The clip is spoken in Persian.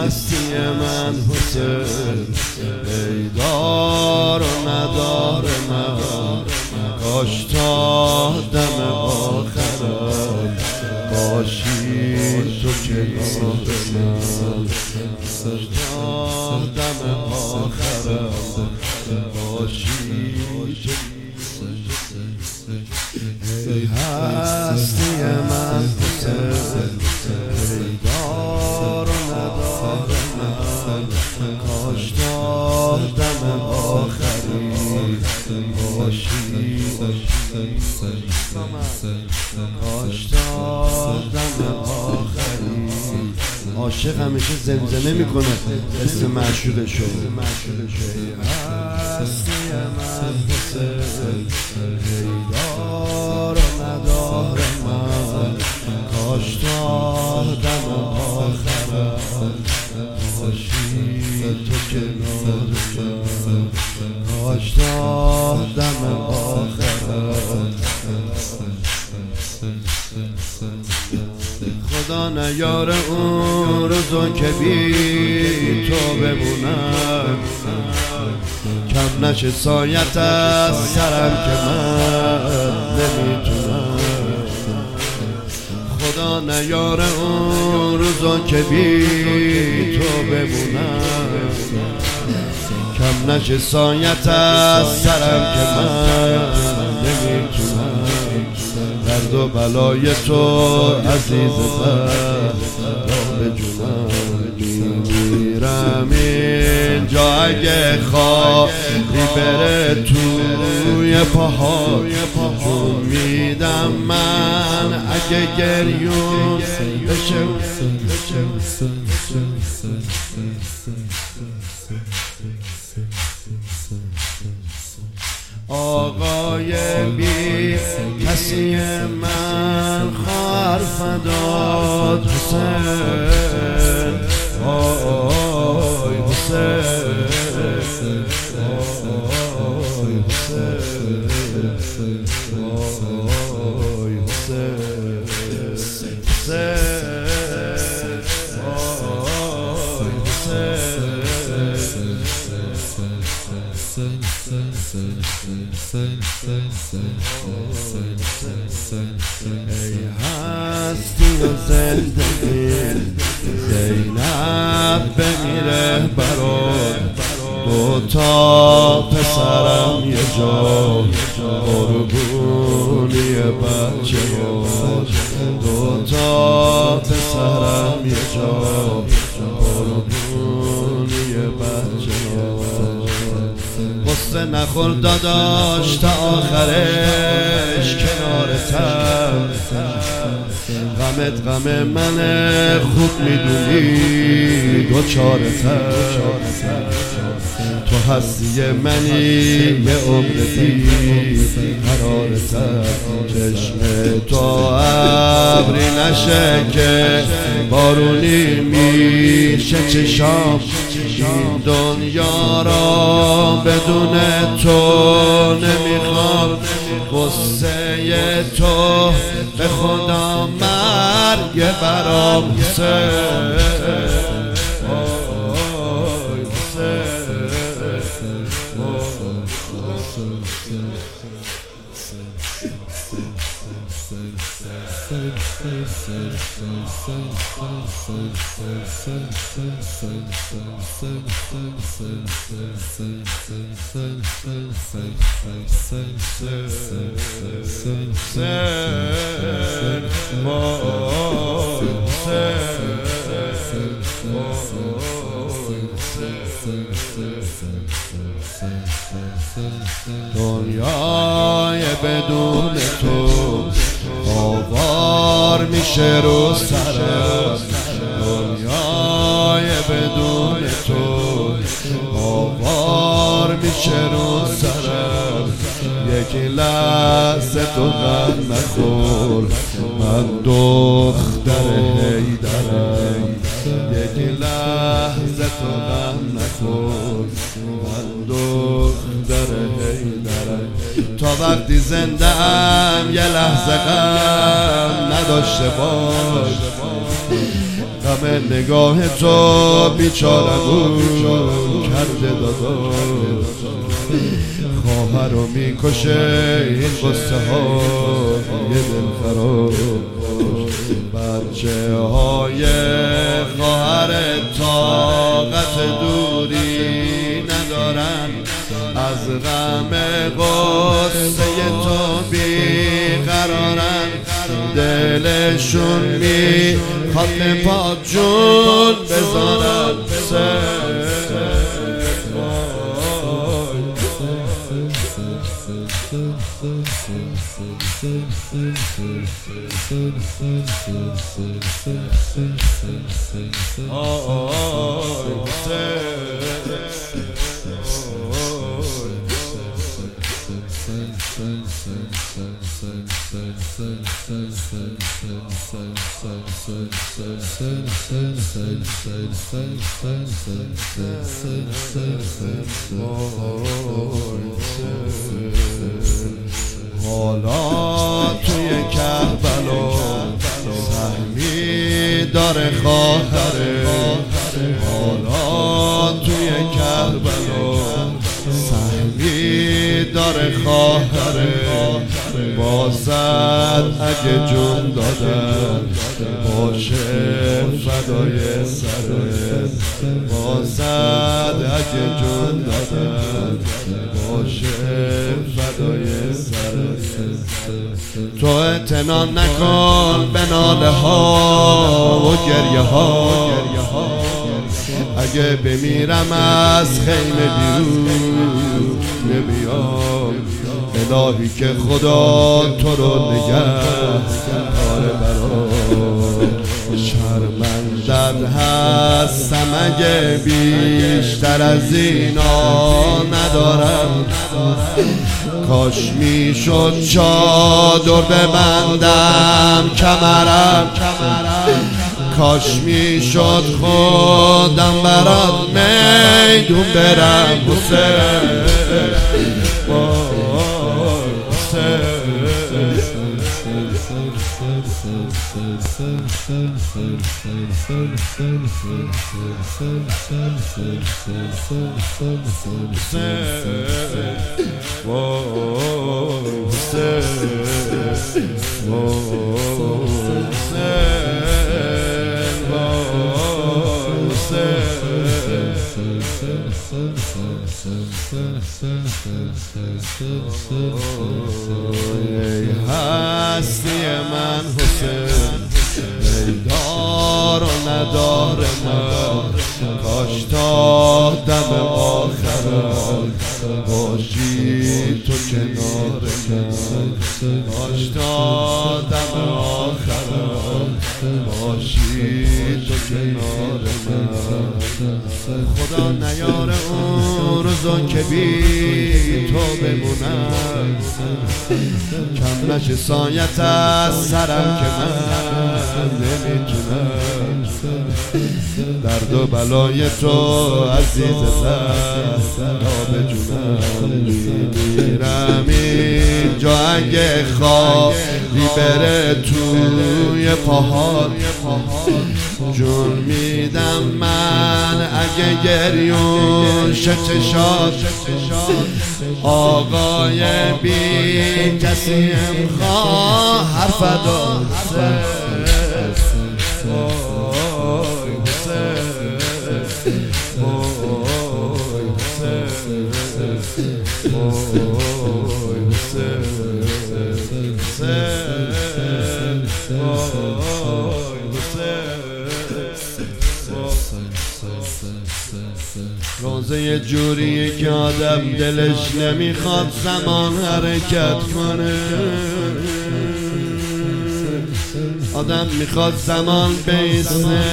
هستی من حسین، ای دار و ندار من، کاش تا دم آخرم باشی تو کنار من، کاش تا دم آخرم باشی تو. ای هستی من حسین، ای دار و ندار من، کاش تا دم آخری باشی، کاش تا دم آخری. عاشق همیشه زمزمه میکنه اسم معشوقشو. ای هستی من حسین، ای دار و ندار من، کاش تا دم آخرم باشی تو کنار من، کاش تا دم آخرم. خدا نیاره اون روزو که بی تو بمونم، کم نشه سایت از سرم که من نمیتونم. خدا نیاره اون روزو که بی تو بمونم، کم نشه سایت از سرم که من نمیتونم. درد و بلای تو عزیز من به جونم میمیرم اینجا، اگه خواهی بره توی پاها جون میدم من، اگه گریون بشه. آقای بی کسی من خواهر فداد حسین، آی حسین، آی حسین، آی حسین، ای هستی و زندگی زینب بمیره برات، دوتا پسرم یه جا قربونی بچه ها، دوتا پسرم یه جا قربونی بچه ها. قصه نخور داداش تا آخرش کنارتم، غمت غم منه خوب میدونی دوچارتم. تو هستی منی یه عمرتی قرارتم، چشم تو ابری نشه که بارونی میشه چشام، این دنیا را بدون تو نمیخوام. قصه تو به خدا مرگ برام حسین، دنیای بدون تو آوار میشه رو سرم، دنیای بدون تو آوار میشه رو سرم. یک لحظه تو غم نخور من دختر حیدرم، یک لحظه تو غم نخور من دختر حیدرم. تا وقتی زنده ام یه لحظه غم نداشته باش، غم نگاه تو بیچاره‌مون کرده دادا. خواهر رو میکشه این قصه های دلخراش. بچه های خواهر طاقت دوری ندارن، از غم قصه تو بیقرارن. دلشون میخواد به پا جون بذارن. حالا توی کربلا سهمی داره خواهره. حالا توی کربلا سهمی داره خواهره. بازد اگه جون دادن باشه فدای سرت. بازد اگه جون دادن باشه فدای سرت. تو اعتنا نکن به ناله ها و گریه ها. اگه بمیرم از خیمه بیرون نمیام. الهی که خدا تو رو نگه داره برام. شرمندت هستم اگه بیشتر از اینا ندارم. کاش میشد چادر ببندم کمرم. کاش میشد خودم برات میدون برم. ای هستی من حسین، ای دار و ندار من. کاش تا دم آخرم باشی تو کنار من. کاش تا دم آخرم باشی تو کنار من. خدا نیاره اون روزا که بی تو بمونم. کم نشه سایت از سرم که من نمیتونم. درد و بلای تو عزیز زهرا به جونم. میمیرم اینجا اگه خوابی بره توی پاهات. جون میدم من اگه گریون شه چشات. آقای بی کسیم خواهر فدا. روزه یه جوریه که آدم دلش نمیخواد زمان حرکت کنه. آدم میخواد زمان بیسته.